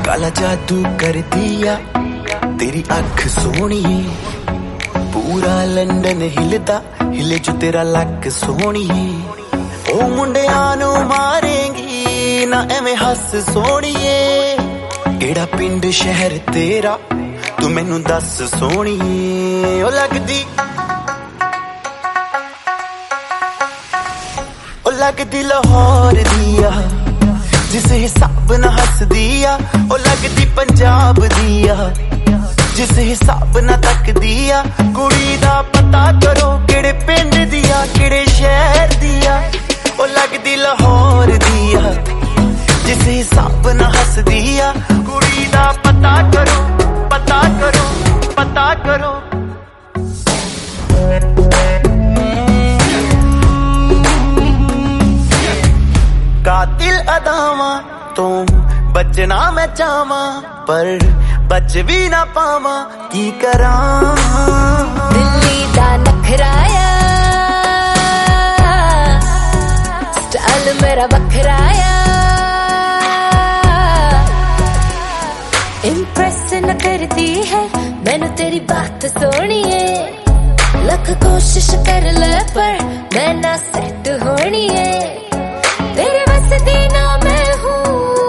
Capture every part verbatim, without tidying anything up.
काला जादू कर दिया तेरी अख सोहणीए, पूरा लंडन हिलदा हिले जो तेरा लक सोहणीए। ओ मुंडियां नू मारेंगी ना एवें हस सोहणीए, केड़ा पिंड शहर तेरा तू मैनू दस सोहणीए। ओ लगदी ओ लगदी लाहौर दिया जिस हिसाब न हस दिया, ओ लगदी पंजाब दिया जिस हिसाब न तक दिया। कुड़ी दा पता करो केड़े पिंड दिया केड़े शहर दिया, ओ लगदी लाहौर दिया जिस हिसाब न हस दिया। कुड़ी दा पता करो पता करो पता करो। कातिल अदावा तो बचना मैं चाहवा, पर बच भी ना पावा की करा। दिल्ली दा नखराया स्टाइल मेरा बखराया, इम्प्रेस न करती है मैनू तेरी बात सोहनी है। लख कोशिश कर ले पर मैं ना सेट होनी है, तेरे बस दी ना मैं हूँ,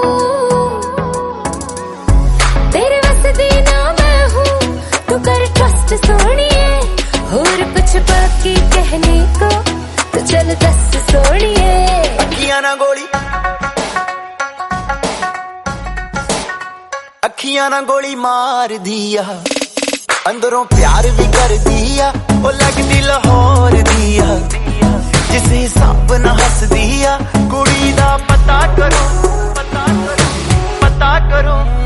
तेरे बस दी ना मैं हूँ। तू कर ट्रस्ट सोहणीए, और कुछ बाकी कहने को तो चल दस सोहणीए। अखियां ना गोली अखियां ना गोली मार दिया, अंदरों प्यार भी कर दिया। ओ लगदी लाहौर दिया जिस हिसाब न हस दिया। कुड़ी दा पता करो पता करो पता करो।